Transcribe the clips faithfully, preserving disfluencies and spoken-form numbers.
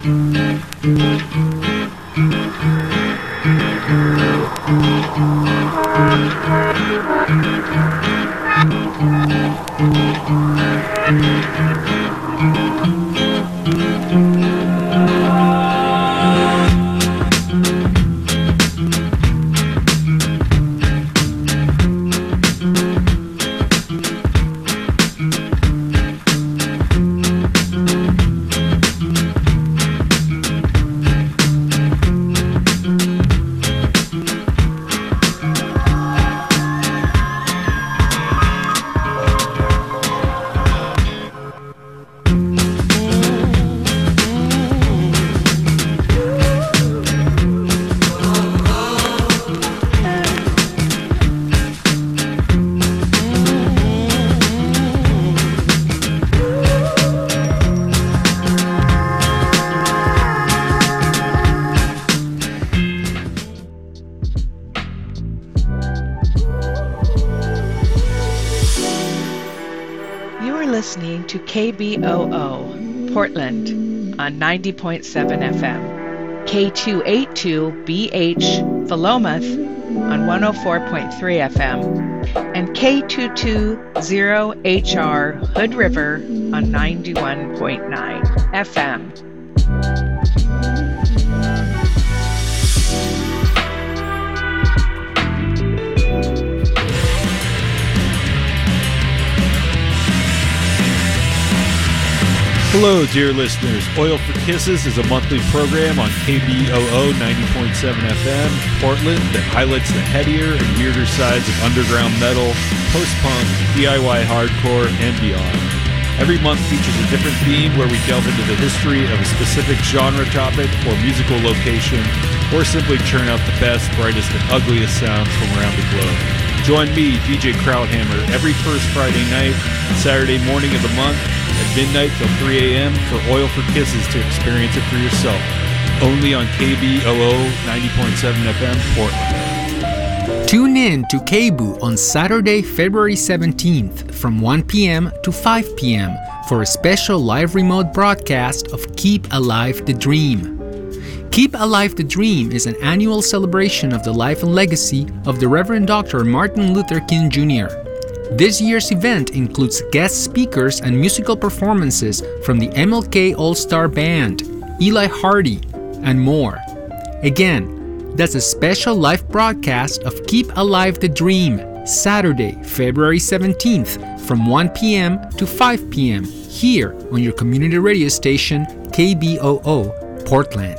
Listening to K B O O, Portland, on ninety point seven F M, K two eighty-two B H, Philomath, on one oh four point three F M, and K two twenty H R, Hood River, on ninety-one point nine F M. Hello, dear listeners. Oil for Kisses is a monthly program on K B O O ninety point seven F M, Portland, that highlights the headier and weirder sides of underground metal, post-punk, D I Y hardcore, and beyond. Every month features a different theme where we delve into the history of a specific genre topic or musical location, or simply churn out the best, brightest, and ugliest sounds from around the globe. Join me, D J Krauthammer, every first Friday night and Saturday morning of the month at midnight till three a.m. for Oil for Kisses to experience it for yourself. Only on K B O O ninety point seven F M, Portland. Tune in to K B O O on Saturday, February seventeenth from one p.m. to five p.m. for a special live remote broadcast of Keep Alive the Dream. Keep Alive the Dream is an annual celebration of the life and legacy of the Reverend Doctor Martin Luther King Junior This year's event includes guest speakers and musical performances from the M L K All-Star Band, Eli Hardy, and more. Again, that's a special live broadcast of Keep Alive the Dream, Saturday, February seventeenth from one p.m. to five p.m. here on your community radio station, K B O O, Portland.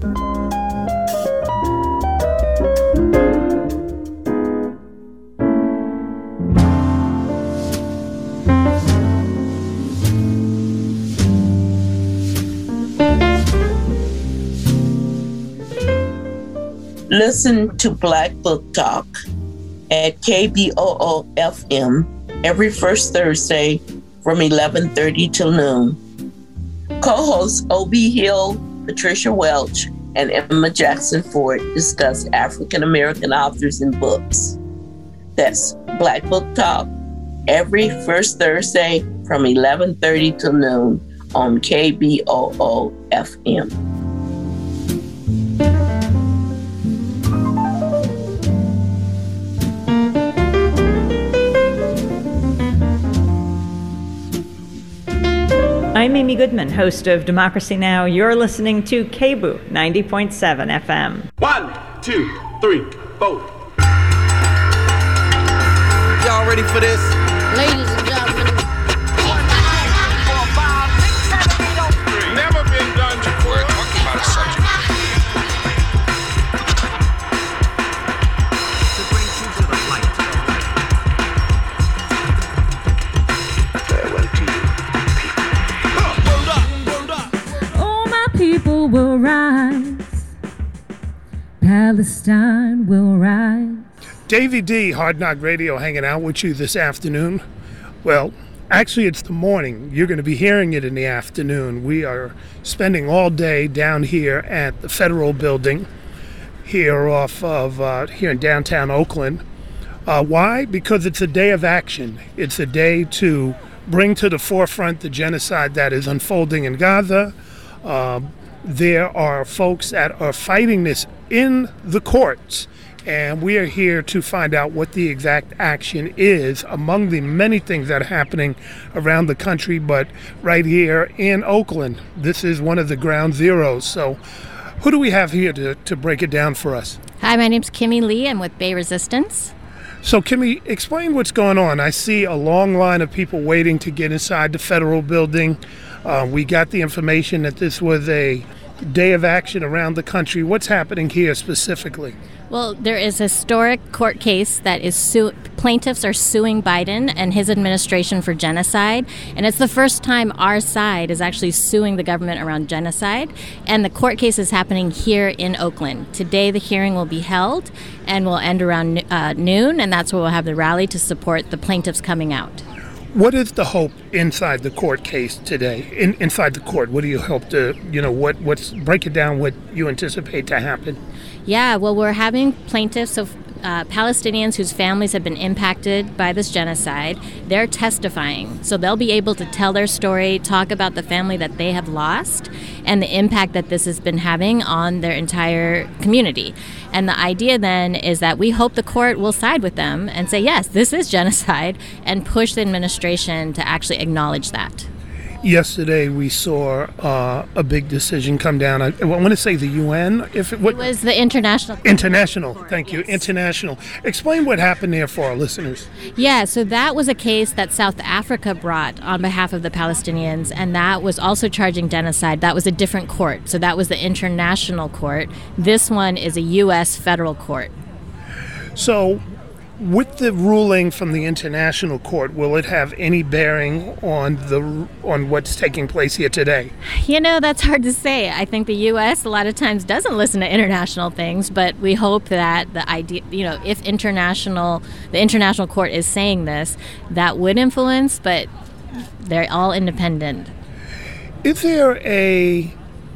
Listen to Black Book Talk at K B O O F M every first Thursday from eleven thirty till noon. Co-hosts Obie Hill, Patricia Welch, and Emma Jackson Ford discuss African American authors and books. That's Black Book Talk every first Thursday from eleven thirty till noon on K B O O F M. I'm Amy Goodman, host of Democracy Now! You're listening to K B O O ninety point seven F M. One, two, three, four. Y'all ready for this? Ladies and gentlemen. Never been done before. We're talking about a subject. To bring you to the light. Farewell to you. People will rise, Palestine will rise. Davey D, Hard Knock Radio, hanging out with you this afternoon. Well, actually it's the morning. You're going to be hearing it in the afternoon. We are spending all day down here at the Federal Building here off of, uh, here in downtown Oakland. Uh, why? Because it's a day of action. It's a day to bring to the forefront the genocide that is unfolding in Gaza, Uh, there are folks that are fighting this in the courts, and we are here to find out what the exact action is among the many things that are happening around the country, but right here in Oakland, this is one of the ground zeros. So who do we have here to, to break it down for us? Hi, my name's Kimmy Lee. I'm with Bay Resistance. So, Kimmy, explain what's going on. I see a long line of people waiting to get inside the federal building. Uh, we got the information that this was a day of action around the country. What's happening here specifically? Well, there is a historic court case that is su- plaintiffs are suing Biden and his administration for genocide, and it's the first time our side is actually suing the government around genocide, and the court case is happening here in Oakland. Today the hearing will be held and will end around uh, noon, and that's where we'll have the rally to support the plaintiffs coming out. What is the hope inside the court case today? In, inside the court, what do you hope to, you know, what what's break it down what you anticipate to happen? Yeah, well, we're having plaintiffs of uh, Palestinians whose families have been impacted by this genocide. They're testifying, so they'll be able to tell their story, talk about the family that they have lost, and the impact that this has been having on their entire community. And the idea then is that we hope the court will side with them and say, yes, this is genocide, and push the administration to actually acknowledge that. Yesterday we saw uh, a big decision come down. I, I want to say the U N. If it, what, it was the International Court. International, thank you. Yes. International. Explain what happened there for our listeners. Yeah, so that was a case that South Africa brought on behalf of the Palestinians, and that was also charging genocide. That was a different court. So that was the International Court. This one is a U S federal court. So with the ruling from the International Court, will it have any bearing on the on what's taking place here today? You know, that's hard to say. I think the U S a lot of times doesn't listen to international things, but we hope that the idea, you know, if international, the International Court is saying this, that would influence, but they're all independent. Is there a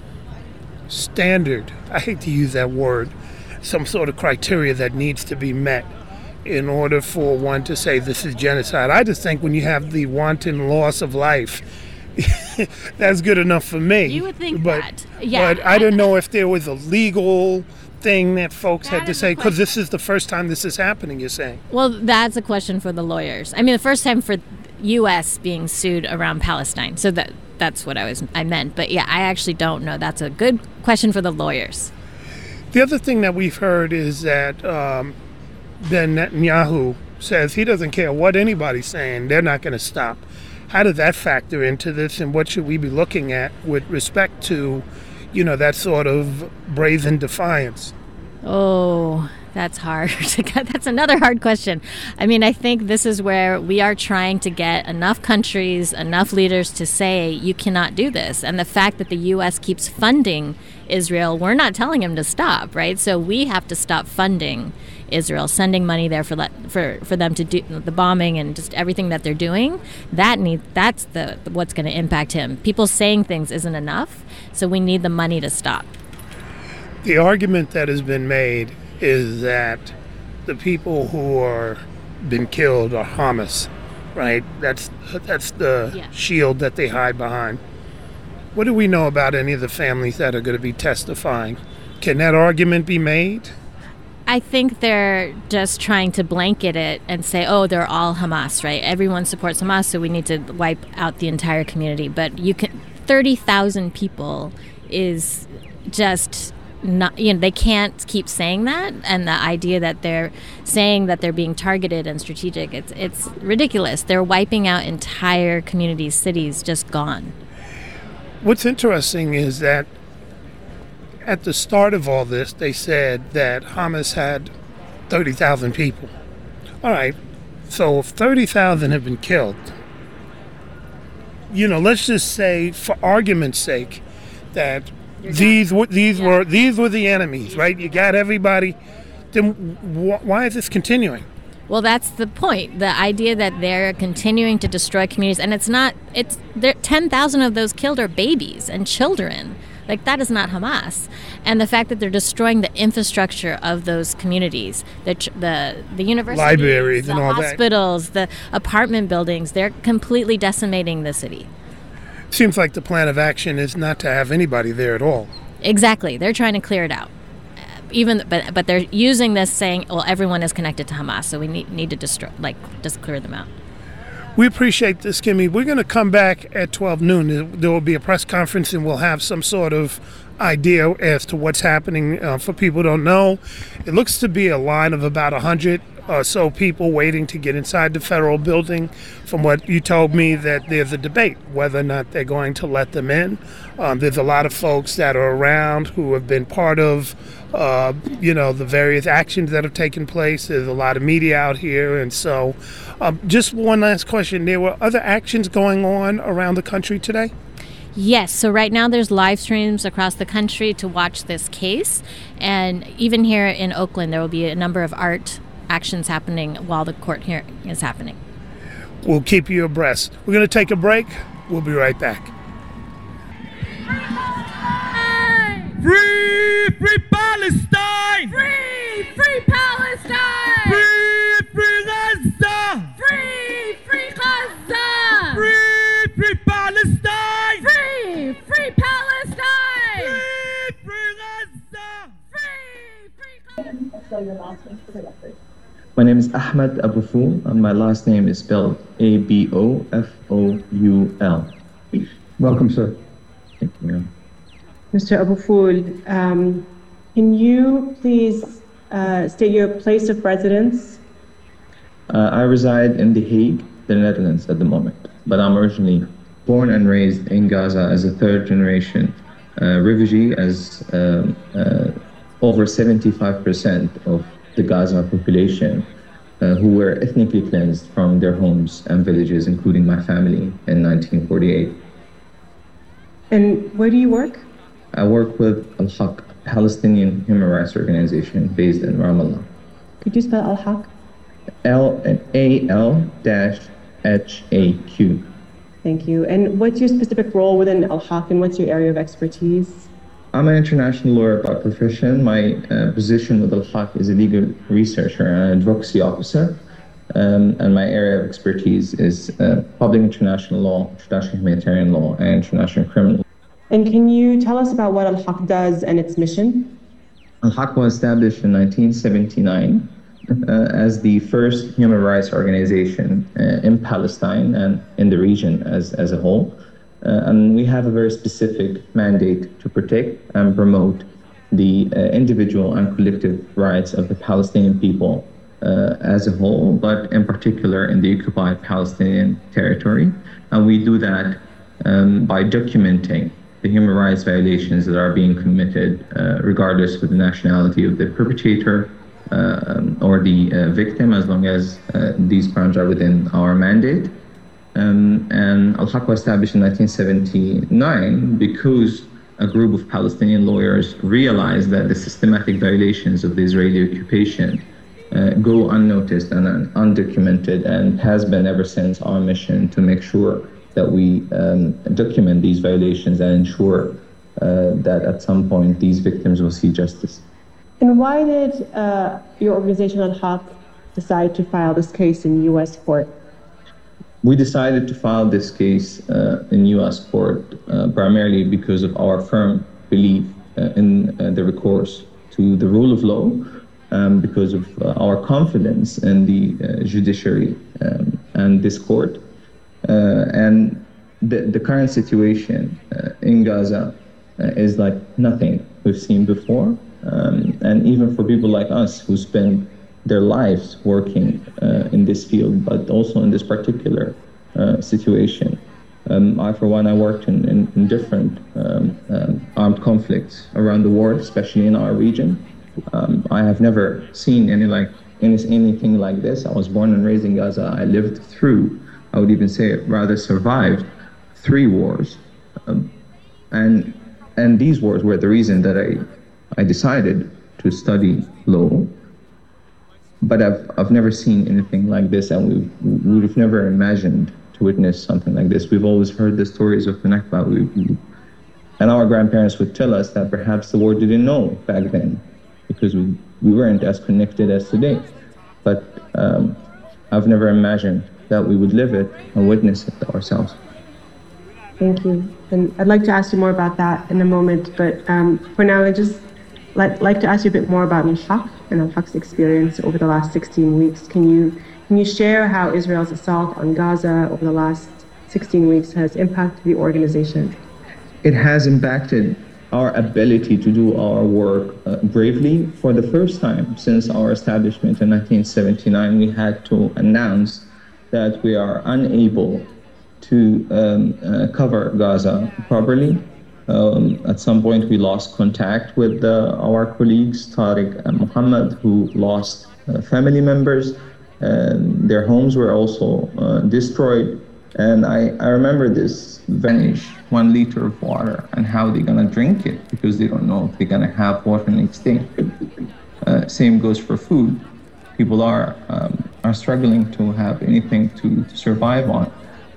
standard, I hate to use that word, some sort of criteria that needs to be met in order for one to say this is genocide? I just think when you have the wanton loss of life, that's good enough for me. You would think but, that. Yeah. But I don't know if there was a legal thing that folks That had to is a say, because question. this is the first time this is happening, you're saying. Well, that's a question for the lawyers. I mean, the first time for U S being sued around Palestine. So that that's what I was I meant. But yeah, I actually don't know. That's a good question for the lawyers. The other thing that we've heard is that um, Ben Netanyahu says he doesn't care what anybody's saying. They're not going to stop. How does that factor into this, and what should we be looking at with respect to, you know, that sort of brazen defiance? Oh, that's hard. That's another hard question. I mean, I think this is where we are trying to get enough countries, enough leaders to say you cannot do this. And the fact that the U S keeps funding Israel, we're not telling him to stop, right? So we have to stop funding Israel, sending money there for let, for for them to do the bombing and just everything that they're doing. That need that's the what's going to impact him. People saying things isn't enough, so we need the money to stop. The argument that has been made is that the people who are been killed are Hamas, right? That's that's the Yeah. shield that they hide behind. What do we know about any of the families that are going to be testifying? Can that argument be made? I think they're just trying to blanket it and say, oh, they're all Hamas, right? Everyone supports Hamas, so we need to wipe out the entire community. But you can, thirty thousand people is just not, you know, they can't keep saying that. And the idea that they're saying that they're being targeted and strategic, it's it's ridiculous. They're wiping out entire communities, cities, just gone. What's interesting is that at the start of all this, they said that Hamas had thirty thousand people. All right, so if thirty thousand have been killed, you know, let's just say, for argument's sake, that these were these Yeah. were these were the enemies, right? You got everybody. Then wh- why is this continuing? Well, that's the point. The idea that they're continuing to destroy communities, and it's not, it's, ten thousand of those killed are babies and children. Like, that is not Hamas. And the fact that they're destroying the infrastructure of those communities, the ch- the, the universities, Libraries the and all that. hospitals, the apartment buildings, they're completely decimating the city. Seems like the plan of action is not to have anybody there at all. Exactly. They're trying to clear it out. Even, but but they're using this saying, well, everyone is connected to Hamas, so we need need to destroy, like, just clear them out. We appreciate this, Kimmy. We're going to come back at twelve noon. There will be a press conference, and we'll have some sort of idea as to what's happening. Uh, for people who don't know, it looks to be a line of about one hundred or so people waiting to get inside the federal building. From what you told me, that there's a debate whether or not they're going to let them in. Um, there's a lot of folks that are around who have been part of, uh, you know, the various actions that have taken place. There's a lot of media out here. And so um, just one last question. There were other actions going on around the country today? Yes, so right now there's live streams across the country to watch this case. And even here in Oakland, there will be a number of art actions happening while the court hearing is happening. We'll keep you abreast. We're going to take a break. We'll be right back. Free, free Palestine! Free, free Palestine! Free, free Gaza! Free, free Gaza! Free, free Palestine! Free, free Palestine! Free, free Gaza! Free, free Gaza! So your last name for the record. My name is Ahmed Abouful, and my last name is spelled A B O F O U L. Welcome, sir. Thank you. Mister Abouful, um, can you please uh, state your place of residence? Uh, I reside in The Hague, the Netherlands at the moment, but I'm originally born and raised in Gaza as a third generation uh, refugee, as uh, uh, over seventy-five percent of the Gaza population uh, who were ethnically cleansed from their homes and villages, including my family, in nineteen forty-eight. And where do you work? I work with Al-Haq, a Palestinian human rights organization based in Ramallah. Could you spell Al-Haq? L A L H A Q. Thank you. And what's your specific role within Al-Haq, and what's your area of expertise? I'm an international lawyer by profession. My uh, position with Al-Haq is a legal researcher and an advocacy officer. Um, and my area of expertise is uh, public international law, international humanitarian law, and international criminal law. And can you tell us about what Al-Haq does and its mission? Al-Haq was established in nineteen seventy-nine uh, as the first human rights organization uh, in Palestine and in the region as, as a whole. Uh, and we have a very specific mandate to protect and promote the uh, individual and collective rights of the Palestinian people uh, as a whole, but in particular in the occupied Palestinian territory. And we do that um, by documenting the human rights violations that are being committed, uh, regardless of the nationality of the perpetrator uh, or the uh, victim, as long as uh, these crimes are within our mandate. Um, and Al-Haq was established in nineteen seventy-nine because a group of Palestinian lawyers realized that the systematic violations of the Israeli occupation uh, go unnoticed and undocumented, and has been ever since our mission to make sure that we um, document these violations and ensure uh, that at some point these victims will see justice. And why did uh, your organization Al-Haq decide to file this case in U S court? We decided to file this case uh, in U S court uh, primarily because of our firm belief uh, in uh, the recourse to the rule of law, um, because of uh, our confidence in the uh, judiciary um, and this court. Uh, and the, the current situation uh, in Gaza uh, is like nothing we've seen before. Um, and even for people like us who spend their lives working uh, in this field, but also in this particular uh, situation. Um, I, for one, I worked in, in, in different um, um, armed conflicts around the world, especially in our region. Um, I have never seen any like any, anything like this. I was born and raised in Gaza. I lived through, I would even say, rather survived three wars. Um, and and these wars were the reason that I, I decided to study law. But I've I've never seen anything like this, and we would have never imagined to witness something like this. We've always heard the stories of the Nakba, we, we, and our grandparents would tell us that perhaps the war didn't know back then, because we, we weren't as connected as today. But um, I've never imagined that we would live it and witness it ourselves. Thank you. And I'd like to ask you more about that in a moment, but um, for now, I just like like to ask you a bit more about Al-Shaq and Al-Shaq's experience over the last sixteen weeks. Can you can you share how Israel's assault on Gaza over the last sixteen weeks has impacted the organization? It has impacted our ability to do our work uh, bravely. For the first time since our establishment in nineteen seventy-nine, we had to announce that we are unable to um, uh, cover Gaza properly. Um, at some point, we lost contact with uh, our colleagues, Tariq and Muhammad, who lost uh, family members, and their homes were also uh, destroyed. And I, I remember this vanish one liter of water and how they're gonna drink it because they don't know if they're gonna have water next day. Uh, same goes for food. People are um, are struggling to have anything to, to survive on.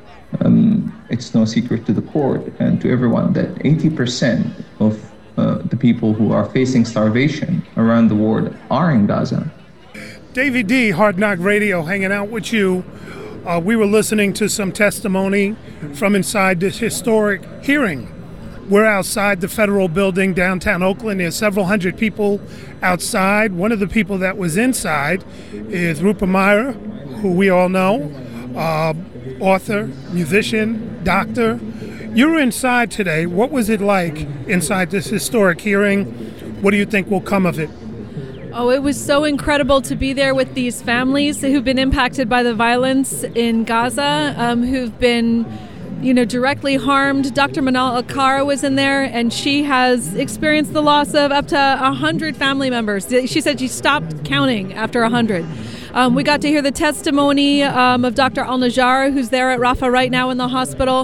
Um, it's no secret to the court and to everyone that eighty percent of uh, the people who are facing starvation around the world are in Gaza. Davey D, Hard Knock Radio, hanging out with you. Uh, we were listening to some testimony from inside this historic hearing. We're outside the federal building downtown Oakland. There's several hundred people outside. One of the people that was inside is Rupa Meyer, who we all know, uh, author, musician, doctor. You were inside today. What was it like inside this historic hearing? What do you think will come of it? Oh, it was so incredible to be there with these families who've been impacted by the violence in Gaza, um, who've been, you know, directly harmed. Doctor Manal Alkara was in there, and she has experienced the loss of up to one hundred family members. She said she stopped counting after one hundred. Um, we got to hear the testimony um, of Doctor Al-Najjar, who's there at Rafah right now in the hospital.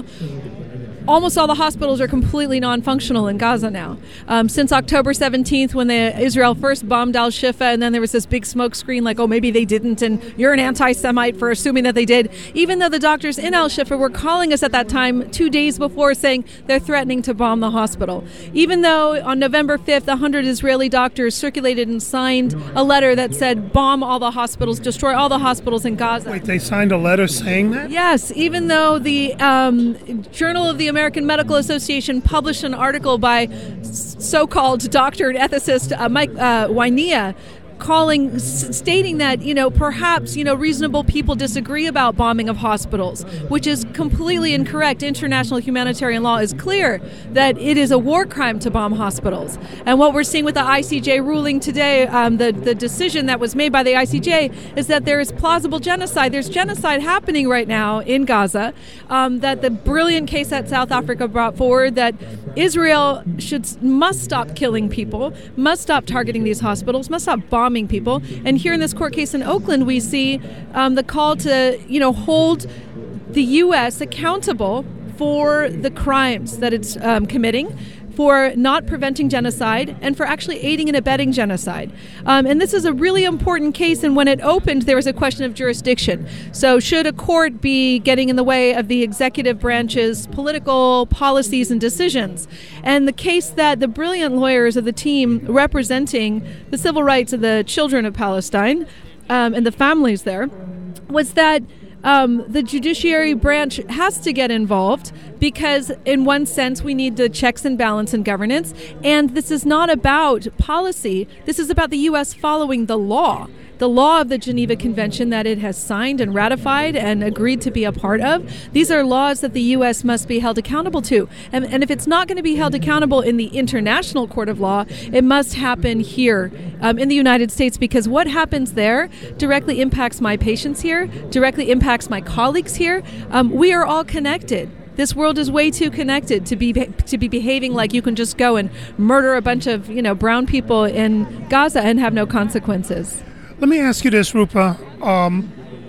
Almost all the hospitals are completely non-functional in Gaza now. Um, since October seventeenth, when the Israel first bombed Al-Shifa, and then there was this big smoke screen like, oh, maybe they didn't, and you're an anti-Semite for assuming that they did. Even though the doctors in Al-Shifa were calling us at that time two days before saying they're threatening to bomb the hospital. Even though on November fifth, one hundred Israeli doctors circulated and signed a letter that said bomb all the hospitals, destroy all the hospitals in Gaza. Wait, they signed a letter saying that? Yes, even though the um, Journal of the American Medical Association published an article by so-called doctor and ethicist uh, Mike uh, Wynea, calling, s- stating that, you know, perhaps, you know, reasonable people disagree about bombing of hospitals, which is completely incorrect. International humanitarian law is clear that it is a war crime to bomb hospitals. And what we're seeing with the I C J ruling today, um, the, the decision that was made by the I C J, is that there is plausible genocide. There's genocide happening right now in Gaza, um, that the brilliant case that South Africa brought forward, that Israel should must stop killing people, must stop targeting these hospitals, must stop bombing people. And here in this court case in Oakland, we see um, the call to, you know, hold the U S accountable for the crimes that it's um, committing, for not preventing genocide, and for actually aiding and abetting genocide. Um, and this is a really important case, and when it opened, there was a question of jurisdiction. So should a court be getting in the way of the executive branch's political policies and decisions? And the case that the brilliant lawyers of the team representing the civil rights of the children of Palestine um, and the families there was that Um, the judiciary branch has to get involved because, in one sense, we need the checks and balance and governance. And this is not about policy. This is about the U S following the law, the law of the Geneva Convention that it has signed and ratified and agreed to be a part of. These are laws that the U S must be held accountable to. And, and if it's not going to be held accountable in the International Court of Law, it must happen here um, in the United States, because what happens there directly impacts my patients here, directly impacts my colleagues here. Um, we are all connected. This world is way too connected to be to be behaving like you can just go and murder a bunch of, you know, brown people in Gaza and have no consequences. Let me ask you this, Rupa. Um,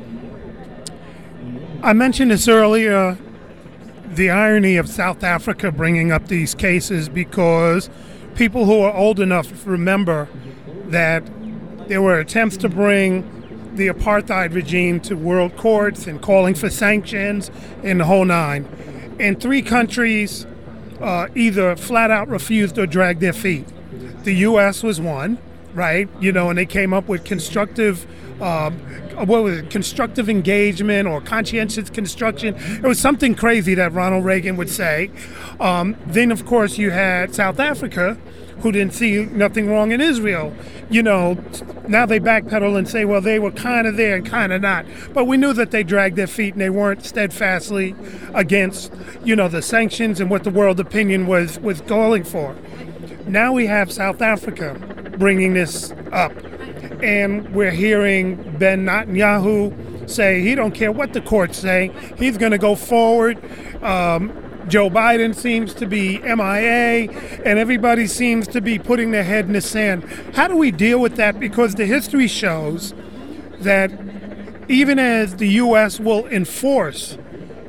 I mentioned this earlier, the irony of South Africa bringing up these cases, because people who are old enough remember that there were attempts to bring the apartheid regime to world courts and calling for sanctions and the whole nine. And three countries uh, either flat out refused or dragged their feet. The U S was one, right? You know, and they came up with constructive, um, what was it, constructive engagement or conscientious construction. It was something crazy that Ronald Reagan would say. Um, then, of course, you had South Africa, who didn't see nothing wrong in Israel. You know, now they backpedal and say, well, they were kind of there and kind of not. But we knew that they dragged their feet and they weren't steadfastly against, you know, the sanctions and what the world opinion was, was calling for. Now we have South Africa bringing this up. And we're hearing Ben Netanyahu say he don't care what the courts say. He's going to go forward. Um, Joe Biden seems to be M I A, and everybody seems to be putting their head in the sand. How do we deal with that? Because the history shows that even as the U S will enforce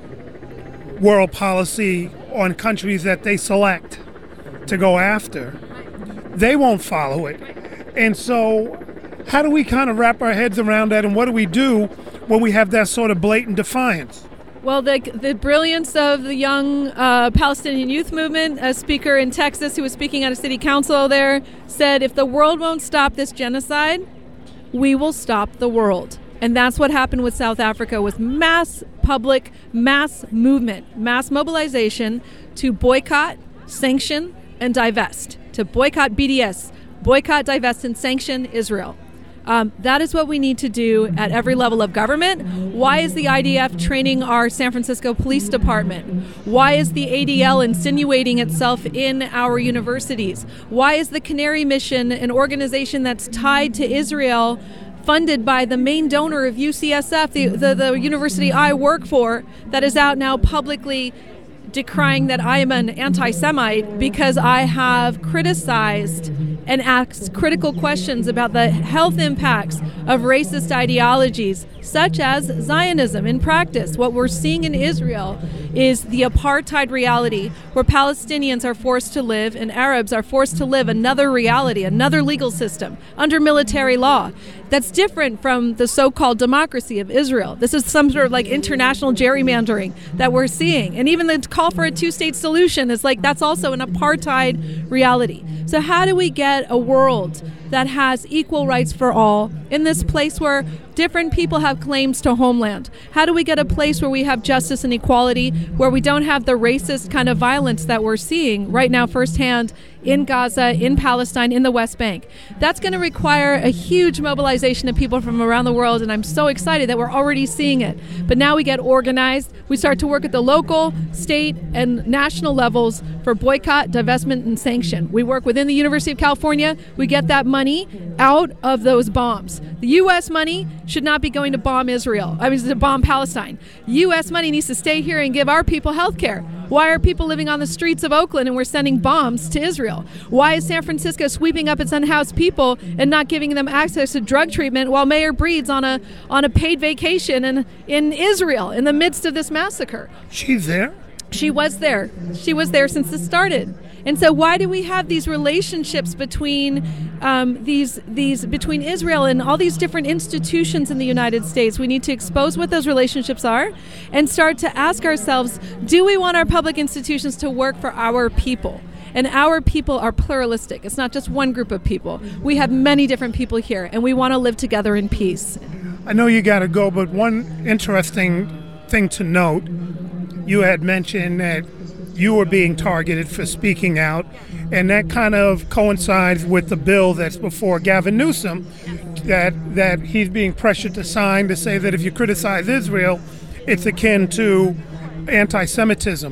world policy on countries that they select to go after, they won't follow it. And so how do we kind of wrap our heads around that, and what do we do when we have that sort of blatant defiance? Well, the the brilliance of the young uh, Palestinian youth movement, a speaker in Texas who was speaking at a city council there, said, if the world won't stop this genocide, we will stop the world. And that's what happened with South Africa, with mass public, mass movement, mass mobilization to boycott, sanction, and divest, to boycott B D S, boycott, divest, and sanction Israel. Um, that is what we need to do at every level of government. Why is the I D F training our San Francisco Police Department? Why is the A D L insinuating itself in our universities? Why is the Canary Mission, an organization that's tied to Israel, funded by the main donor of U C S F, the, the, the university I work for, that is out now publicly decrying that I am an anti-Semite because I have criticized and asked critical questions about the health impacts of racist ideologies such as Zionism in practice. What we're seeing in Israel is the apartheid reality where Palestinians are forced to live and Arabs are forced to live another reality, another legal system under military law. That's different from the so-called democracy of Israel. This is some sort of like international gerrymandering that we're seeing. And even the call for a two-state solution is like, that's also an apartheid reality. So how do we get a world that has equal rights for all in this place where different people have claims to homeland? How do we get a place where we have justice and equality, where we don't have the racist kind of violence that we're seeing right now firsthand in Gaza, in Palestine, in the West Bank? That's going to require a huge mobilization of people from around the world, and I'm so excited that we're already seeing it. But now we get organized. We start to work at the local, state, and national levels for boycott, divestment, and sanction. We work within the University of California. We get that money out of those bombs. The U S money should not be going to bomb Israel. I mean, to bomb Palestine. U S money needs to stay here and give our people health care. Why are people living on the streets of Oakland and we're sending bombs to Israel? Why is San Francisco sweeping up its unhoused people and not giving them access to drug treatment while Mayor Breed's on a on a paid vacation in, in Israel in the midst of this massacre? She's there? She was there. She was there since this started. And so why do we have these relationships between um, these these between Israel and all these different institutions in the United States? We need to expose what those relationships are and start to ask ourselves, do we want our public institutions to work for our people? And our people are pluralistic. It's not just one group of people. We have many different people here, and we want to live together in peace. I know you got to go, but one interesting thing to note, you had mentioned that you were being targeted for speaking out, and that kind of coincides with the bill that's before Gavin Newsom, that that he's being pressured to sign to say that if you criticize Israel, it's akin to anti-Semitism.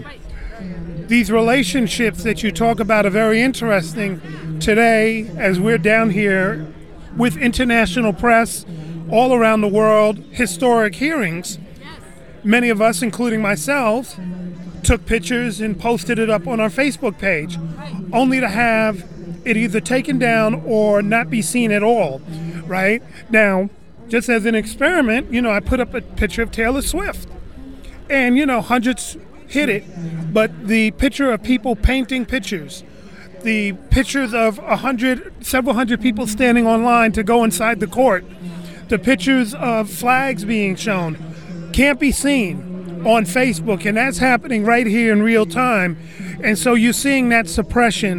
These relationships that you talk about are very interesting today as we're down here with international press all around the world, historic hearings. Many of us, including myself, took pictures and posted it up on our Facebook page, only to have it either taken down or not be seen at all, right? Now, just as an experiment, you know, I put up a picture of Taylor Swift, and, you know, hundreds hit it, but the picture of people painting pictures, the pictures of a hundred, several hundred people standing online to go inside the court, the pictures of flags being shown, can't be seen on Facebook, and that's happening right here in real time. And so you're seeing that suppression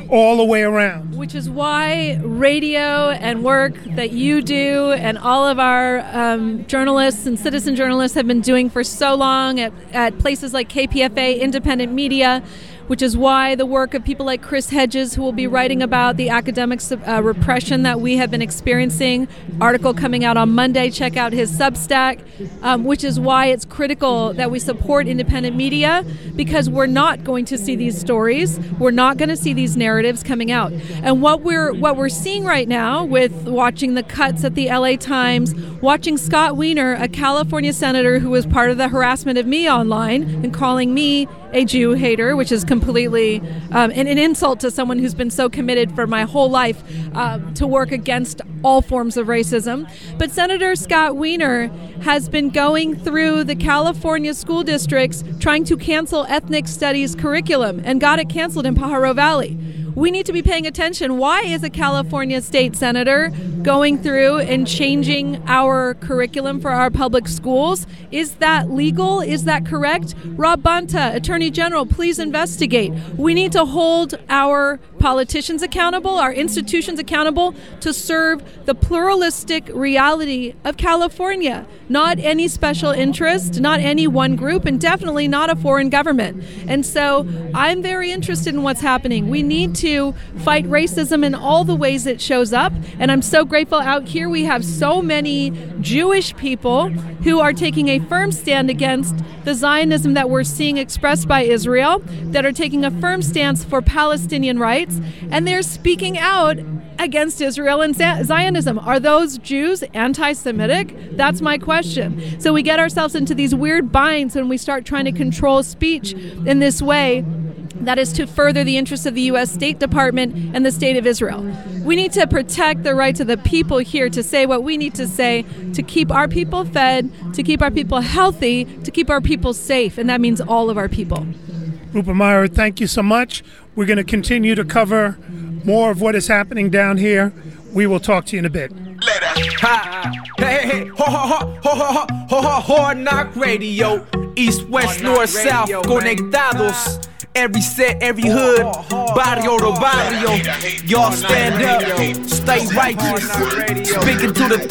all the way around. Which is why radio and work that you do and all of our um, journalists and citizen journalists have been doing for so long at, at places like K P F A, independent media, which is why the work of people like Chris Hedges, who will be writing about the academic uh, repression that we have been experiencing, article coming out on Monday, check out his Substack, um, which is why it's critical that we support independent media, because we're not going to see these stories, we're not going to see these narratives coming out. And what we're what we're seeing right now with watching the cuts at the L A Times, watching Scott Wiener, a California senator who was part of the harassment of me online and calling me a Jew hater, which is completely um, an, an insult to someone who's been so committed for my whole life uh, to work against all forms of racism. But Senator Scott Wiener has been going through the California school districts trying to cancel ethnic studies curriculum and got it canceled in Pajaro Valley. We need to be paying attention. Why is a California state senator going through and changing our curriculum for our public schools? Is that legal? Is that correct? Rob Bonta, Attorney General, please investigate. We need to hold our politicians accountable, our institutions accountable, to serve the pluralistic reality of California, not any special interest, not any one group, and definitely not a foreign government. And so I'm very interested in what's happening. We need to fight racism in all the ways it shows up, and I'm so grateful out here we have so many Jewish people who are taking a firm stand against the Zionism that we're seeing expressed by Israel, that are taking a firm stance for Palestinian rights, and they're speaking out against Israel and Zionism. Are those Jews anti-Semitic? That's my question. So we get ourselves into these weird binds when we start trying to control speech in this way that is to further the interests of the U S State Department and the State of Israel. We need to protect the rights of the people here to say what we need to say, to keep our people fed, to keep our people healthy, to keep our people safe, and that means all of our people. Rupa Meyer, thank you so much. We're going to continue to cover more of what is happening down here. We will talk to you in a bit. Later. Ha. Hey, hey, hey. Ho, ho, ho, ho, ho, ho, ho, Hard Knock Radio. East, west, north, south. Conectados. Every set, every hood, barrio to barrio. Y'all stand up, stay righteous. Speaking to the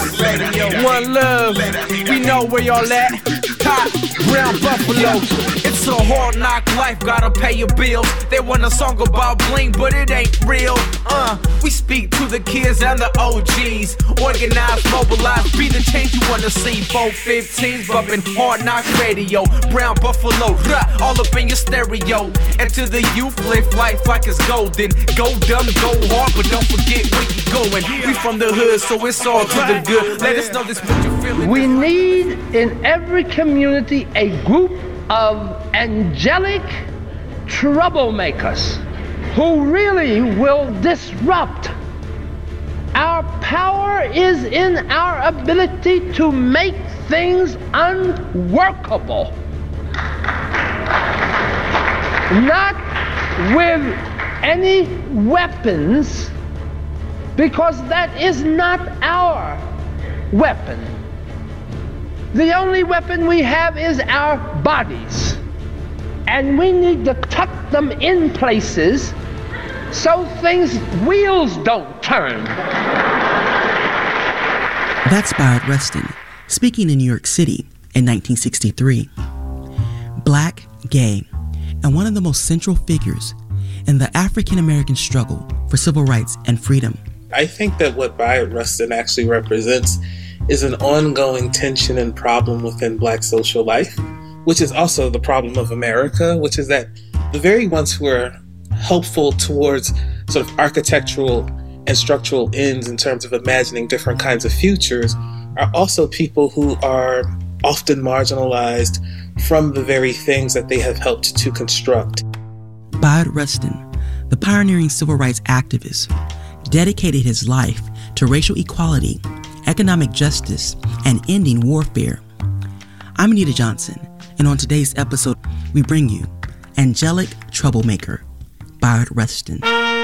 thugs, one love. We know where y'all at. Hot, brown buffalo. It's a hard knock life, gotta pay your bills. They want a song about bling, but it ain't real. Uh, we speak to the kids and the O Gs. Organize, mobilize, be the change you wanna see. four fifteens bumping Hard Knock Radio. Brown buffalo, rah, all up in your stereo. And to the youth, live life like it's golden. Go dumb, go hard, but don't forget where you going. We from the hood, so it's all to the good. Let us know this what you feeling. We need in every community a group of angelic troublemakers who really will disrupt. Our power is in our ability to make things unworkable. Not with any weapons, because that is not our weapon. The only weapon we have is our bodies, and we need to tuck them in places so things, wheels don't turn. That's Bayard Rustin, speaking in New York City in nineteen sixty-three. Black, gay, and one of the most central figures in the African-American struggle for civil rights and freedom. I think that what Bayard Rustin actually represents is an ongoing tension and problem within Black social life, which is also the problem of America, which is that the very ones who are helpful towards sort of architectural and structural ends in terms of imagining different kinds of futures are also people who are often marginalized from the very things that they have helped to construct. Bayard Rustin, the pioneering civil rights activist, dedicated his life to racial equality, economic justice, and ending warfare. I'm Anita Johnson, and on today's episode, we bring you Angelic Troublemaker, Bayard Rustin.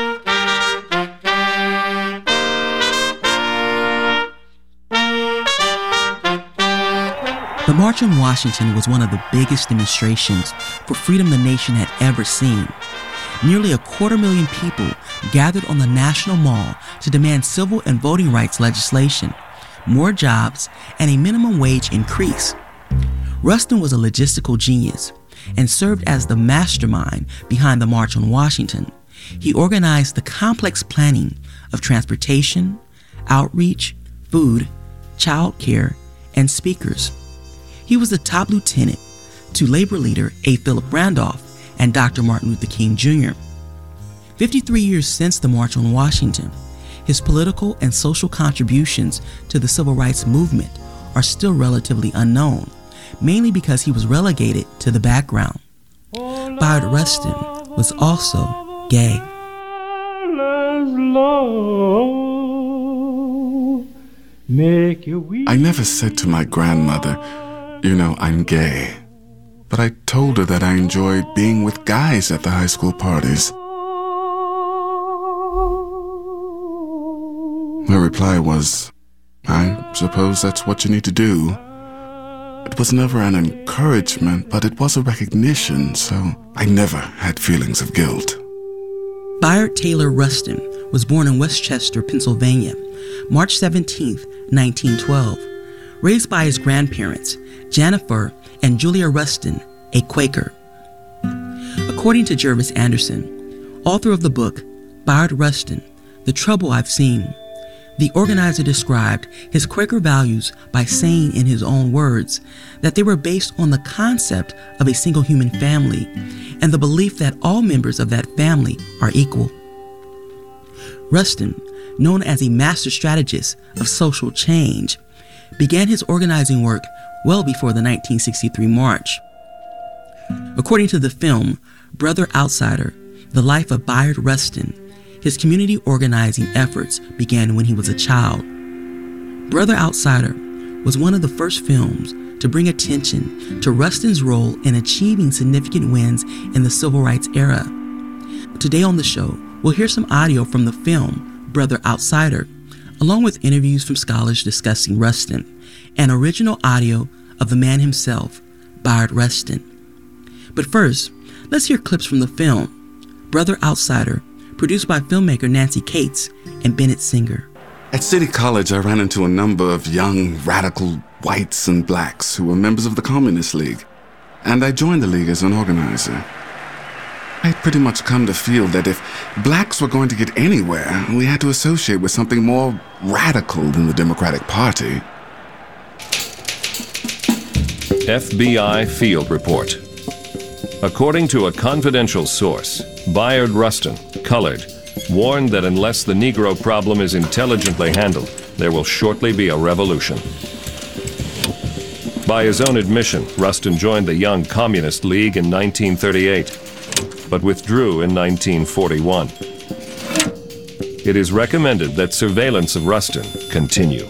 The March on Washington was one of the biggest demonstrations for freedom the nation had ever seen. nearly a quarter million people gathered on the National Mall to demand civil and voting rights legislation, more jobs, and a minimum wage increase. Rustin was a logistical genius and served as the mastermind behind the March on Washington. He organized the complex planning of transportation, outreach, food, child care, and speakers. He was the top lieutenant to labor leader A. Philip Randolph and Doctor Martin Luther King Junior fifty-three years since the March on Washington, his political and social contributions to the civil rights movement are still relatively unknown, mainly because he was relegated to the background. Bayard Rustin was also gay. I never said to my grandmother, you know, I'm gay. But I told her that I enjoyed being with guys at the high school parties. Her reply was, I suppose that's what you need to do. It was never an encouragement, but it was a recognition, so I never had feelings of guilt. Bayard Taylor Rustin was born in Westchester, Pennsylvania, March seventeenth, nineteen twelve. Raised by his grandparents, Jennifer and Julia Rustin, a Quaker. According to Jervis Anderson, author of the book Bayard Rustin, The Trouble I've Seen, the organizer described his Quaker values by saying in his own words that they were based on the concept of a single human family and the belief that all members of that family are equal. Rustin, known as a master strategist of social change, began his organizing work well before the nineteen sixty-three March. According to the film Brother Outsider, The Life of Bayard Rustin, his community organizing efforts began when he was a child. Brother Outsider was one of the first films to bring attention to Rustin's role in achieving significant wins in the civil rights era. Today on the show, we'll hear some audio from the film Brother Outsider, along with interviews from scholars discussing Rustin, and original audio of the man himself, Bayard Rustin. But first, let's hear clips from the film Brother Outsider, produced by filmmaker Nancy Cates and Bennett Singer. At City College, I ran into a number of young, radical whites and blacks who were members of the Communist League, and I joined the league as an organizer. I'd pretty much come to feel that if blacks were going to get anywhere, we had to associate with something more radical than the Democratic Party. F B I Field Report. According to a confidential source, Bayard Rustin, colored, warned that unless the Negro problem is intelligently handled, there will shortly be a revolution. By his own admission, Rustin joined the Young Communist League in nineteen thirty-eight, but withdrew in nineteen forty-one. It is recommended that surveillance of Rustin continue.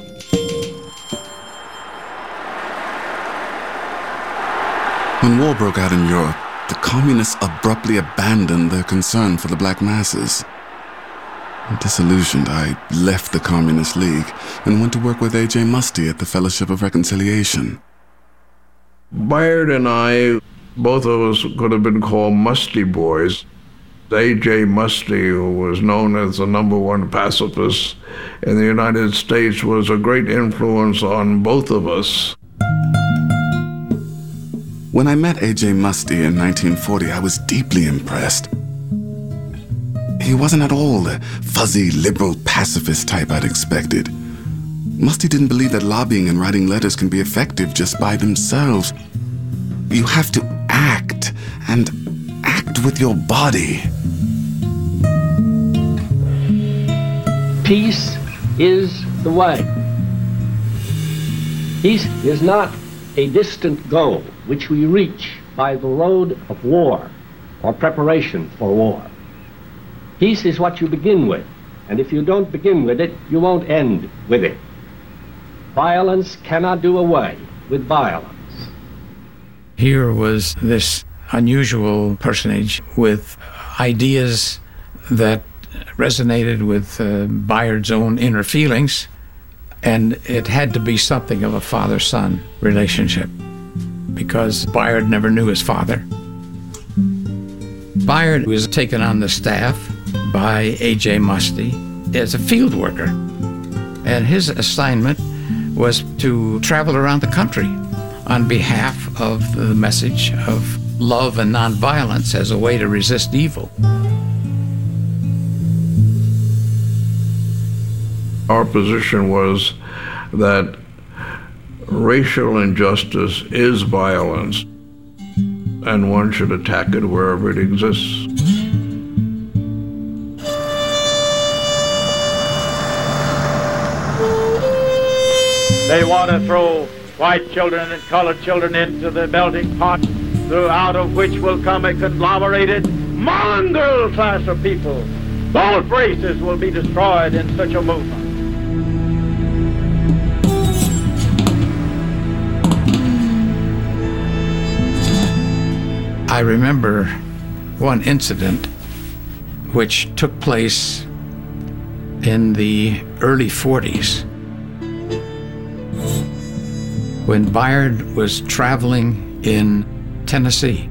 When war broke out in Europe, the communists abruptly abandoned their concern for the black masses. Disillusioned, I left the Communist League and went to work with A J Muste at the Fellowship of Reconciliation. Bayard and I, both of us could have been called Muste boys. A J Muste, who was known as the number one pacifist in the United States, was a great influence on both of us. When I met A J Muste in nineteen forty, I was deeply impressed. He wasn't at all the fuzzy, liberal, pacifist type I'd expected. Muste didn't believe that lobbying and writing letters can be effective just by themselves. You have to act, and act with your body. Peace is the way. Peace is not a distant goal which we reach by the road of war or preparation for war. Peace is what you begin with, and if you don't begin with it, you won't end with it. Violence cannot do away with violence. Here was this unusual personage with ideas that resonated with uh, Bayard's own inner feelings, and it had to be something of a father-son relationship, because Bayard never knew his father. Bayard was taken on the staff by A J Muste as a field worker. And his assignment was to travel around the country on behalf of the message of love and nonviolence as a way to resist evil. Our position was that racial injustice is violence, and one should attack it wherever it exists. They want to throw white children and colored children into the melting pot, out of which will come a conglomerated mongrel class of people. Both races will be destroyed in such a movement. I remember one incident which took place in the early forties when Bayard was traveling in Tennessee.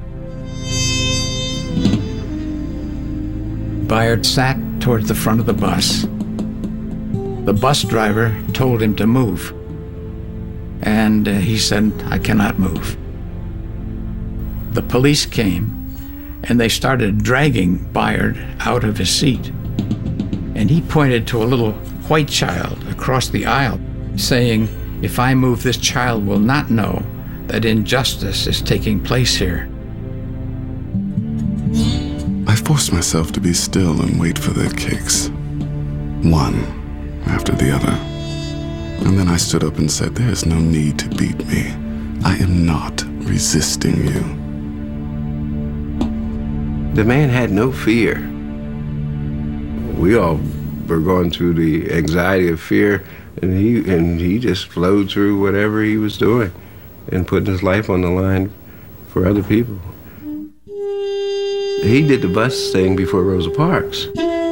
Bayard sat toward the front of the bus. The bus driver told him to move, and uh, he said, "I cannot move." The police came, and they started dragging Bayard out of his seat. And he pointed to a little white child across the aisle, saying, "If I move, this child will not know that injustice is taking place here." I forced myself to be still and wait for their kicks, one after the other. And then I stood up and said, "There is no need to beat me. I am not resisting you." The man had no fear. We all were going through the anxiety of fear, and he and he just flowed through whatever he was doing and putting his life on the line for other people. He did the bus thing before Rosa Parks.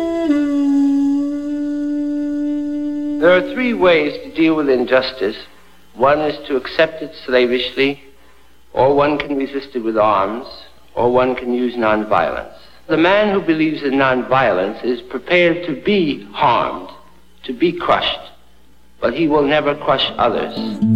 There are three ways to deal with injustice. One is to accept it slavishly, or one can resist it with arms, or one can use nonviolence. The man who believes in nonviolence is prepared to be harmed, to be crushed, but he will never crush others.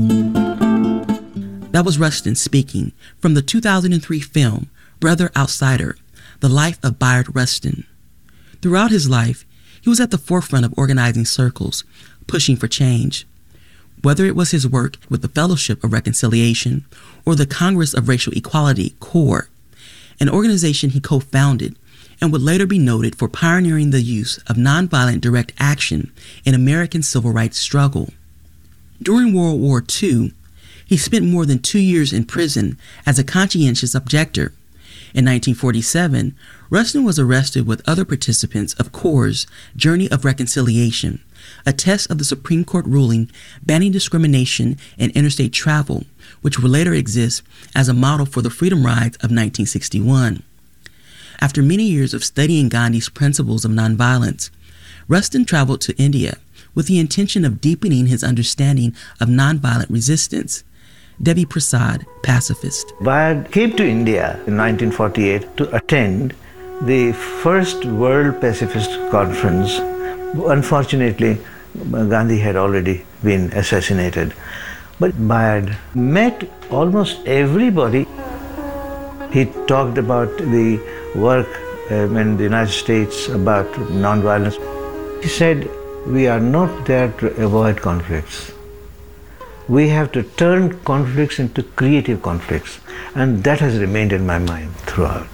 That was Rustin speaking from the two thousand three film, Brother Outsider, The Life of Bayard Rustin. Throughout his life, he was at the forefront of organizing circles, pushing for change. Whether it was his work with the Fellowship of Reconciliation or the Congress of Racial Equality, CORE, an organization he co-founded and would later be noted for pioneering the use of nonviolent direct action in American civil rights struggle. During World War Two, he spent more than two years in prison as a conscientious objector. In nineteen forty-seven, Rustin was arrested with other participants of CORE's Journey of Reconciliation, a test of the Supreme Court ruling banning discrimination in interstate travel, which would later exist as a model for the Freedom Rides of nineteen sixty-one. After many years of studying Gandhi's principles of nonviolence, Rustin traveled to India with the intention of deepening his understanding of nonviolent resistance. Devi Prasad, pacifist. Bayard came to India in nineteen forty-eight to attend the first World Pacifist Conference. Unfortunately, Gandhi had already been assassinated. But Bayard met almost everybody. He talked about the work um, in the United States about nonviolence. He said, "We are not there to avoid conflicts. We have to turn conflicts into creative conflicts." And that has remained in my mind throughout.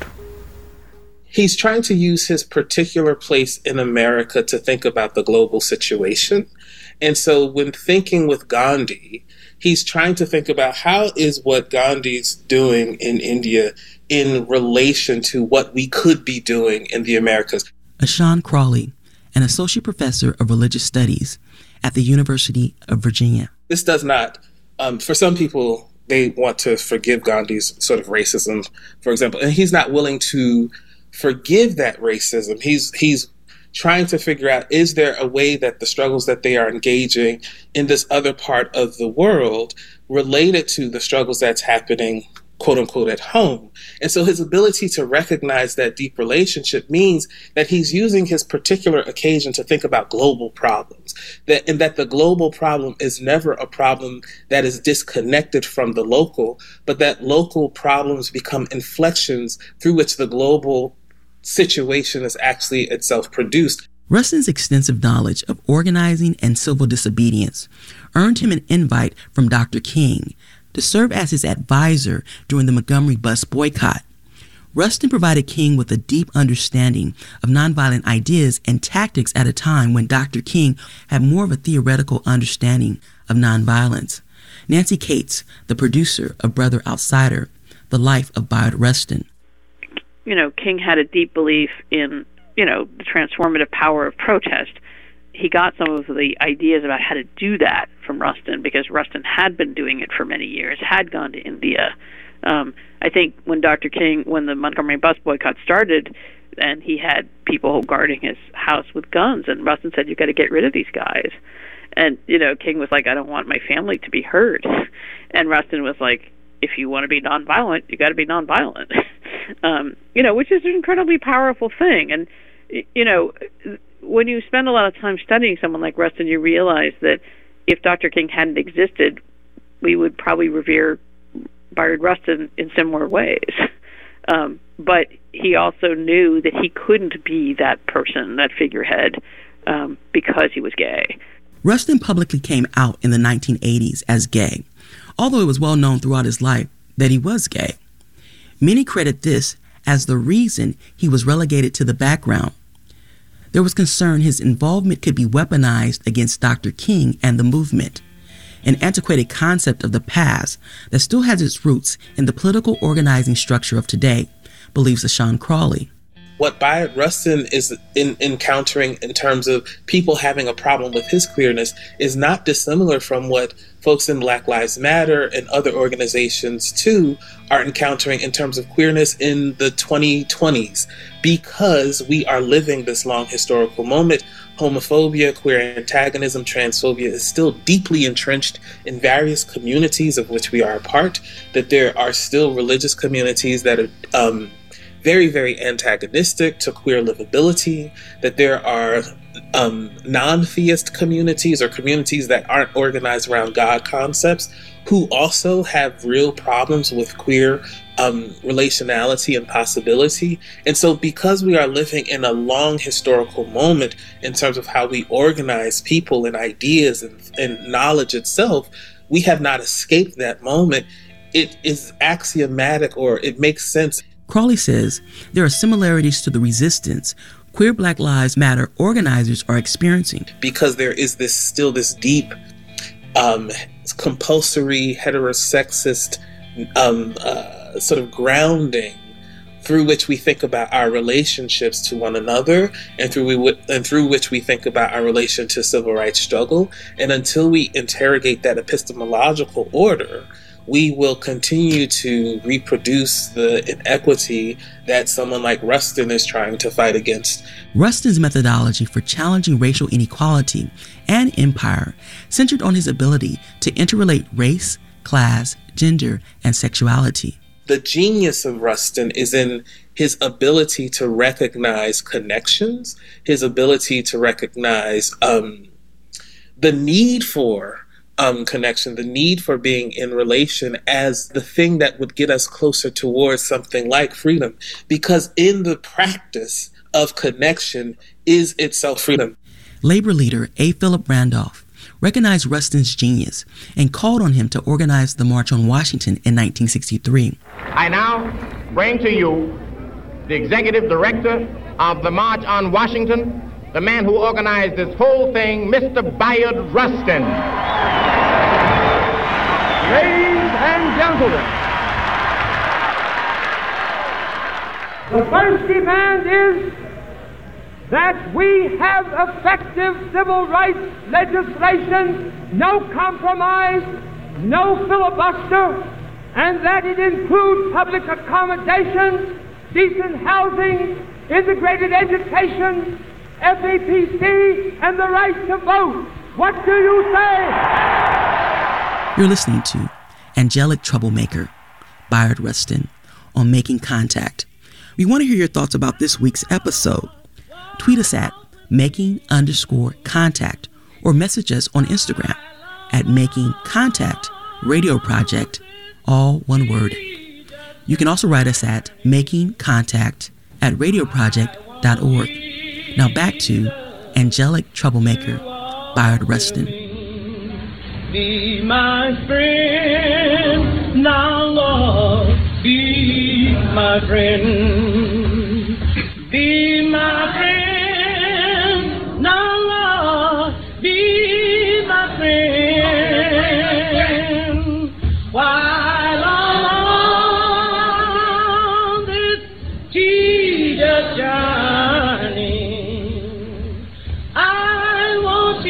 He's trying to use his particular place in America to think about the global situation. And so when thinking with Gandhi, he's trying to think about how is what Gandhi's doing in India in relation to what we could be doing in the Americas. Ashan Crawley, an associate professor of religious studies at the University of Virginia. This does not, um, for some people, they want to forgive Gandhi's sort of racism, for example, and he's not willing to forgive that racism. He's he's trying to figure out, is there a way that the struggles that they are engaging in this other part of the world related to the struggles that's happening quote unquote at home. And so his ability to recognize that deep relationship means that he's using his particular occasion to think about global problems, that and that the global problem is never a problem that is disconnected from the local, but that local problems become inflections through which the global situation is actually itself produced. Rustin's extensive knowledge of organizing and civil disobedience earned him an invite from Doctor King to serve as his advisor during the Montgomery bus boycott. Rustin provided King with a deep understanding of nonviolent ideas and tactics at a time when Doctor King had more of a theoretical understanding of nonviolence. Nancy Cates, the producer of Brother Outsider, The Life of Bayard Rustin. You know, King had a deep belief in, you know, the transformative power of protest. He got some of the ideas about how to do that from Rustin because Rustin had been doing it for many years, had gone to India. Um, I think when Doctor King, when the Montgomery bus boycott started, and he had people guarding his house with guns, and Rustin said, "You got to get rid of these guys." And, you know, King was like, "I don't want my family to be hurt." And Rustin was like, "If you want to be nonviolent, you got to be nonviolent." um, you know, which is an incredibly powerful thing. And, you know, when you spend a lot of time studying someone like Rustin, you realize that if Doctor King hadn't existed, we would probably revere Bayard Rustin in similar ways. Um, but he also knew that he couldn't be that person, that figurehead, um, because he was gay. Rustin publicly came out in the nineteen eighties as gay, although it was well known throughout his life that he was gay. Many credit this as the reason he was relegated to the background. There was concern his involvement could be weaponized against Doctor King and the movement, an antiquated concept of the past that still has its roots in the political organizing structure of today, believes Ashawn Crawley. What Bayard Rustin is in, encountering in terms of people having a problem with his queerness is not dissimilar from what folks in Black Lives Matter and other organizations too are encountering in terms of queerness in the twenty twenties, because we are living this long historical moment. Homophobia, queer antagonism, transphobia is still deeply entrenched in various communities of which we are a part, that there are still religious communities that are um, very, very antagonistic to queer livability, that there are um, non-theist communities or communities that aren't organized around God concepts who also have real problems with queer um, relationality and possibility. And so because we are living in a long historical moment in terms of how we organize people and ideas and, and knowledge itself, we have not escaped that moment. It is axiomatic, or it makes sense. Crawley says there are similarities to the resistance queer Black Lives Matter organizers are experiencing. Because there is this still this deep, um, compulsory, heterosexist um, uh, sort of grounding through which we think about our relationships to one another, and through we w- and through which we think about our relation to civil rights struggle. And until we interrogate that epistemological order, we will continue to reproduce the inequity that someone like Rustin is trying to fight against. Rustin's methodology for challenging racial inequality and empire centered on his ability to interrelate race, class, gender, and sexuality. The genius of Rustin is in his ability to recognize connections, his ability to recognize um, the need for Um, connection, the need for being in relation as the thing that would get us closer towards something like freedom. Because in the practice of connection is itself freedom. Labor leader A. Philip Randolph recognized Rustin's genius and called on him to organize the March on Washington in nineteen sixty-three. I now bring to you the executive director of the March on Washington, the man who organized this whole thing, Mister Bayard Rustin. Ladies and gentlemen, the first demand is that we have effective civil rights legislation, no compromise, no filibuster, and that it includes public accommodations, decent housing, integrated education, F E P C, and the right to vote. What do you say? You're listening to Angelic Troublemaker, Bayard Rustin, on Making Contact. We want to hear your thoughts about this week's episode. Tweet us at making underscore contact or message us on Instagram at Making Contact Radio Project, all one word. You can also write us at makingcontact at radioproject dot org. Now back to Angelic Troublemaker, Bayard Rustin. Be my friend, now Lord, be my friend. Be my friend, now Lord, be my friend. While on this tedious journey, I want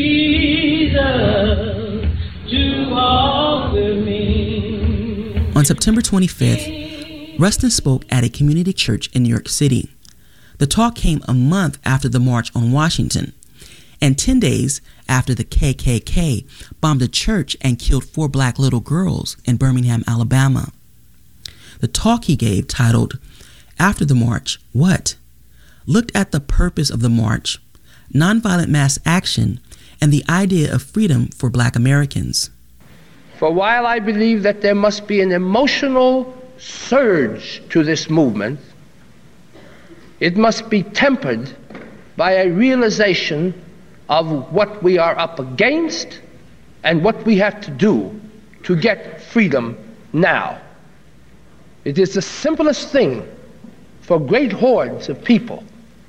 Jesus to walk with me. On September twenty-fifth, Rustin spoke at a community church in New York City. The talk came a month after the March on Washington, and ten days after the K K K bombed a church and killed four black little girls in Birmingham, Alabama. The talk he gave, titled After the March, What?, looked at the purpose of the march, nonviolent mass action, and the idea of freedom for black Americans. For while I believe that there must be an emotional surge to this movement, it must be tempered by a realization of what we are up against and what we have to do to get freedom now. It is the simplest thing for great hordes of people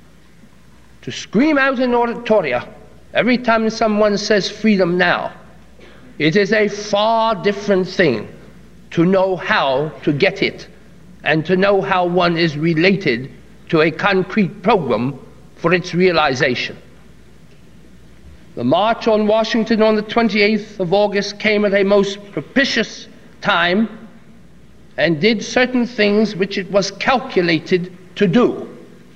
to scream out in auditoria every time someone says freedom now. It is a far different thing to know how to get it and to know how one is related to a concrete program for its realization. The March on Washington on the twenty-eighth of August came at a most propitious time and did certain things which it was calculated to do.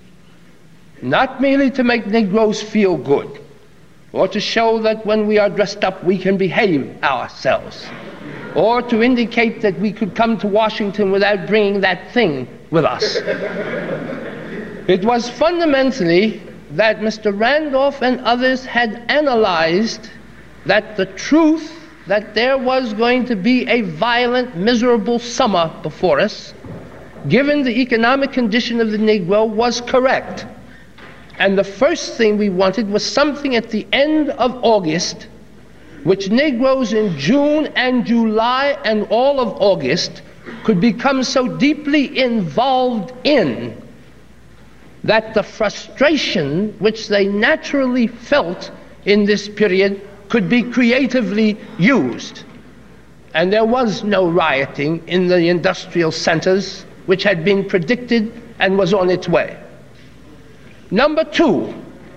Not merely to make Negroes feel good, or to show that when we are dressed up we can behave ourselves, or to indicate that we could come to Washington without bringing that thing with us. It was fundamentally that Mister Randolph and others had analyzed that the truth that there was going to be a violent, miserable summer before us, given the economic condition of the Negro, was correct. And the first thing we wanted was something at the end of August, which Negroes in June and July and all of August could become so deeply involved in that the frustration which they naturally felt in this period could be creatively used. And there was no rioting in the industrial centers, which had been predicted and was on its way. Number two,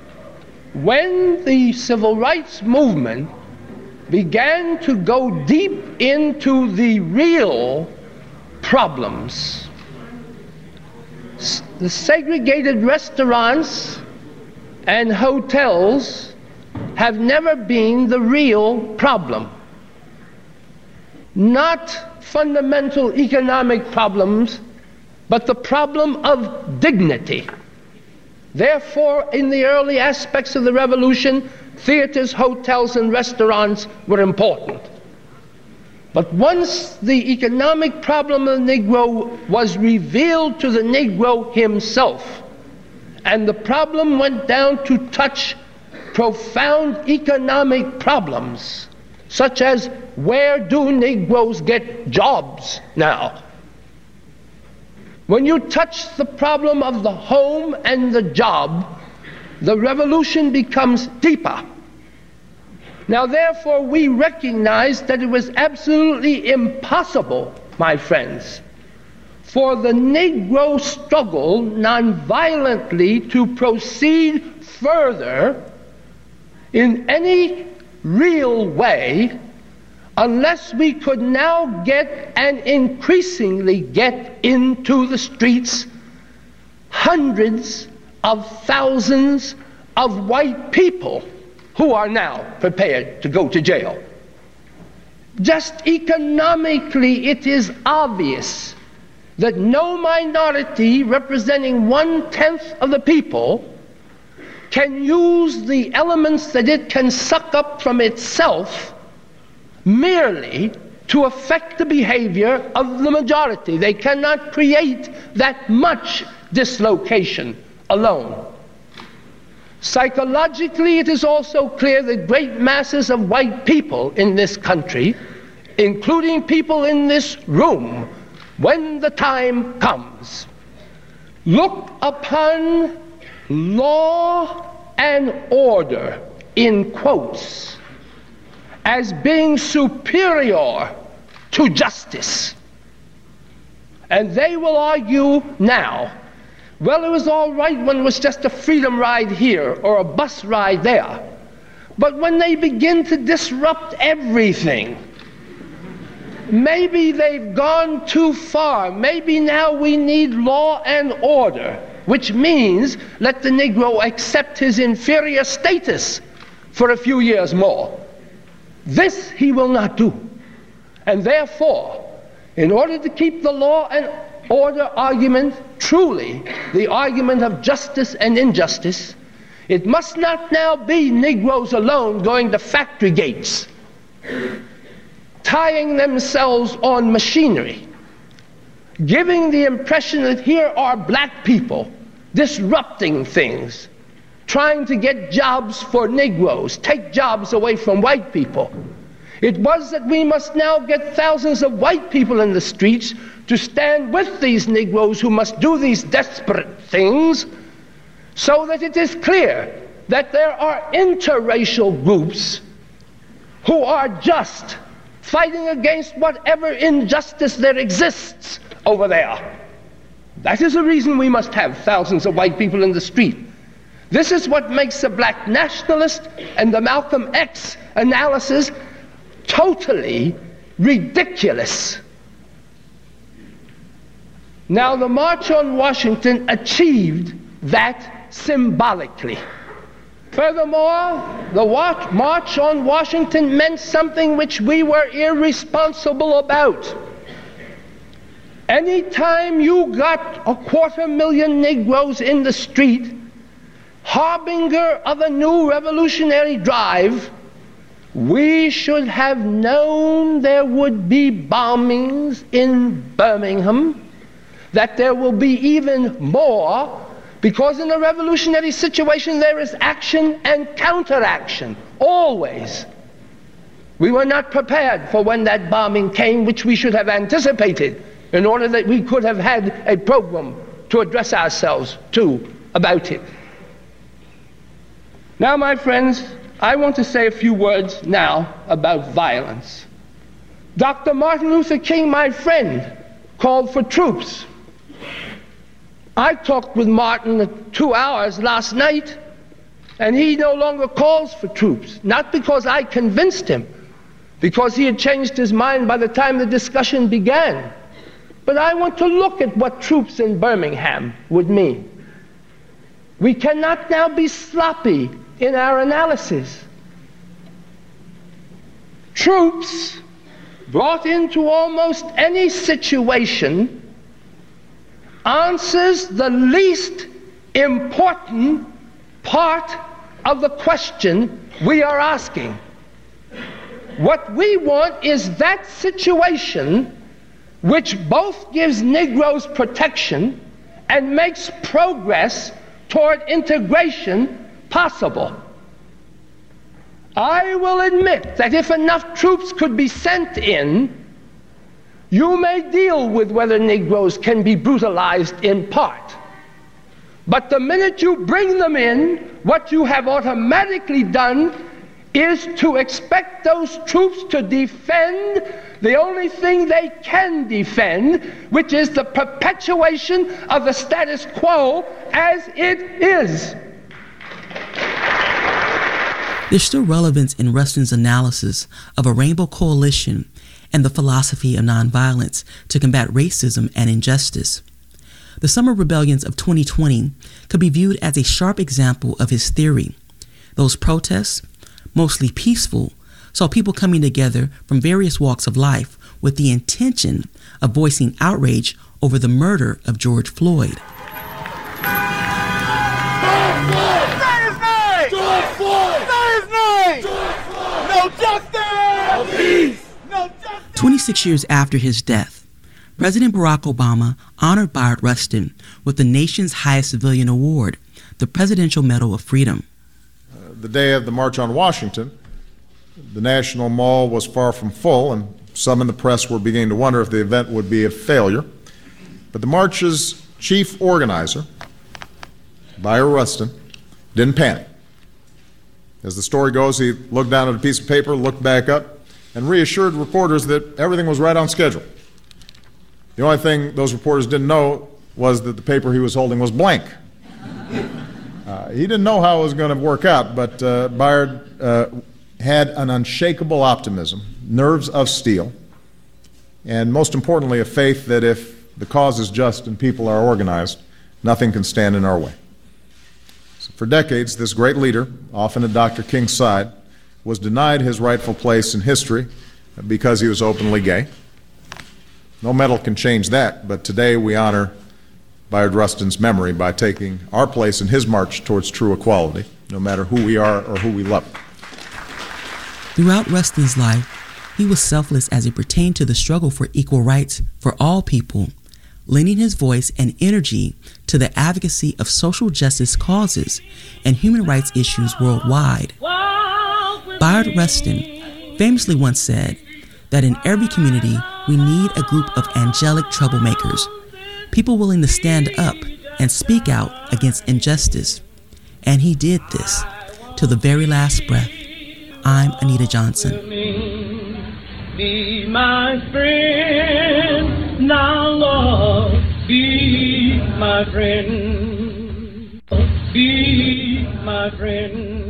when the civil rights movement began to go deep into the real problems, the segregated restaurants and hotels have never been the real problem. Not fundamental economic problems, but the problem of dignity. Therefore, in the early aspects of the revolution, theaters, hotels, and restaurants were important. But once the economic problem of the Negro was revealed to the Negro himself, and the problem went down to touch profound economic problems, such as where do Negroes get jobs now? When you touch the problem of the home and the job, the revolution becomes deeper. Now, therefore, we recognize that it was absolutely impossible, my friends, for the Negro struggle nonviolently to proceed further in any real way unless we could now get and increasingly get into the streets hundreds of thousands of white people who are now prepared to go to jail. Just economically, it is obvious that no minority representing one-tenth of the people can use the elements that it can suck up from itself merely to affect the behavior of the majority. They cannot create that much dislocation alone. Psychologically, it is also clear that great masses of white people in this country, including people in this room, when the time comes, look upon law and order, in quotes, as being superior to justice. And they will argue now, well, it was all right when it was just a freedom ride here or a bus ride there. But when they begin to disrupt everything, maybe they've gone too far. Maybe now we need law and order, which means let the Negro accept his inferior status for a few years more. This he will not do. And therefore, in order to keep the law and order argument truly the argument of justice and injustice, it must not now be Negroes alone going to factory gates, tying themselves on machinery, giving the impression that here are black people disrupting things, trying to get jobs for Negroes, take jobs away from white people. It was that we must now get thousands of white people in the streets to stand with these Negroes who must do these desperate things, so that it is clear that there are interracial groups who are just fighting against whatever injustice there exists over there. That is the reason we must have thousands of white people in the street. This is what makes the black nationalist and the Malcolm X analysis totally ridiculous. Now, the March on Washington achieved that symbolically. Furthermore, the March on Washington meant something which we were irresponsible about. Anytime you got a quarter million Negroes in the street, harbinger of a new revolutionary drive, we should have known there would be bombings in Birmingham, that there will be even more, because in a revolutionary situation there is action and counteraction, always. We were not prepared for when that bombing came, which we should have anticipated in order that we could have had a program to address ourselves to about it. Now, my friends, I want to say a few words now about violence. Doctor Martin Luther King, my friend, called for troops. I talked with Martin two hours last night, and he no longer calls for troops, not because I convinced him, because he had changed his mind by the time the discussion began. But I want to look at what troops in Birmingham would mean. We cannot now be sloppy in our analysis. Troops brought into almost any situation answers the least important part of the question we are asking. What we want is that situation which both gives Negroes protection and makes progress toward integration possible. I will admit that if enough troops could be sent in, you may deal with whether Negroes can be brutalized in part. But the minute you bring them in, what you have automatically done is to expect those troops to defend the only thing they can defend, which is the perpetuation of the status quo as it is. There's still relevance in Rustin's analysis of a rainbow coalition and the philosophy of nonviolence to combat racism and injustice. The summer rebellions of twenty twenty could be viewed as a sharp example of his theory. Those protests, mostly peaceful, saw people coming together from various walks of life with the intention of voicing outrage over the murder of George Floyd. twenty-six years after his death, President Barack Obama honored Bayard Rustin with the nation's highest civilian award, the Presidential Medal of Freedom. Uh, the day of the March on Washington, the National Mall was far from full, and some in the press were beginning to wonder if the event would be a failure. But the march's chief organizer, Bayard Rustin, didn't panic. As the story goes, he looked down at a piece of paper, looked back up, and reassured reporters that everything was right on schedule. The only thing those reporters didn't know was that the paper he was holding was blank. Uh, he didn't know how it was going to work out, but uh, Bayard uh, had an unshakable optimism, nerves of steel, and most importantly, a faith that if the cause is just and people are organized, nothing can stand in our way. So for decades, this great leader, often at Doctor King's side, was denied his rightful place in history because he was openly gay. No medal can change that, but today we honor Bayard Rustin's memory by taking our place in his march towards true equality, no matter who we are or who we love. Throughout Rustin's life, he was selfless as it pertained to the struggle for equal rights for all people, lending his voice and energy to the advocacy of social justice causes and human rights issues worldwide. Bayard Rustin famously once said that in every community we need a group of angelic troublemakers, people willing to stand up and speak out against injustice. And he did this till the very last breath. I'm Anita Johnson. Be my friend, now Lord, be my friend, be my friend.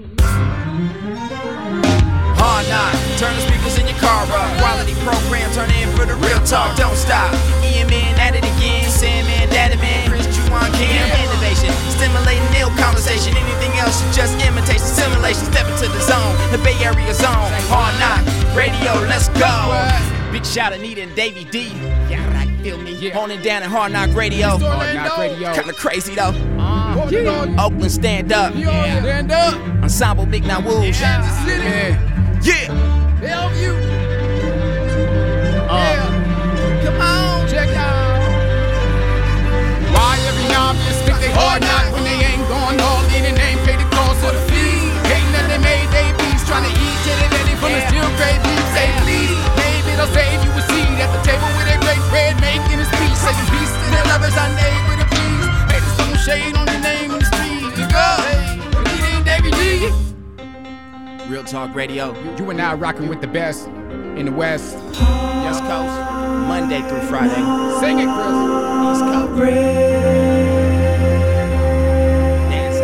Hard knock, turn the speakers in your car up. Quality program, turn in for the real talk. Don't stop. Ian Man at it again. Sandman, Daddy Man, Chris Juwan Cam. Innovation, stimulating ill conversation. Anything else is just imitation, simulation. Step into the zone, the Bay Area zone. Hard knock, radio, let's go. Big shout out Anita and Davey D. Yeah, right, feel me. Yeah. Honing down at Hard Knock Radio. Hard Knock Radio. Kinda crazy though. Uh, yeah. Oakland, stand up. Yeah. Stand up. Ensemble, Big Now Wolves. Kansas City. Yeah. Yeah! Bellevue! Uh. Yeah! Come on, check out! Why every obvious think they hard knock when they ain't going all in and ain't paid the cost of the fee? Hating that they made they beats, trying to eat till they ready from the still great beef. Say please, maybe they'll save you a seat at the table with a great bread making a speech. Say some peace to their lovers, I name with a please. Maybe some shade on your name in the street. You go, hey, Anita and Davey D. Real Talk Radio. You and I rocking with the best in the West. West Coast, Monday through Friday. Sing it, Chris. East Coast. Dance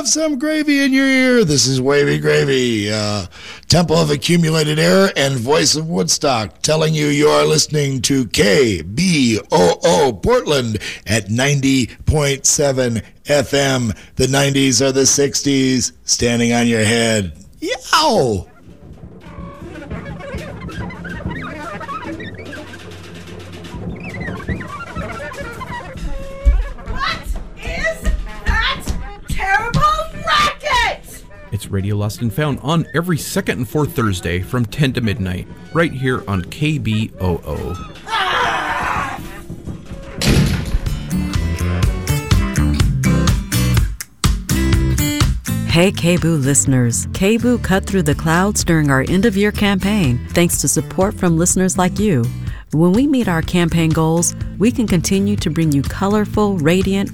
have some gravy in your ear? This is Wavy Gravy, uh, Temple of Accumulated Error and Voice of Woodstock, telling you you are listening to K B O O Portland at ninety point seven F M. The nineties are the sixties, standing on your head. Yow! It's Radio Lost and Found on every second and fourth Thursday from ten to midnight, right here on K B O O. Hey K B O O listeners, K B O O cut through the clouds during our end-of-year campaign thanks to support from listeners like you. When we meet our campaign goals, we can continue to bring you colorful, radiant,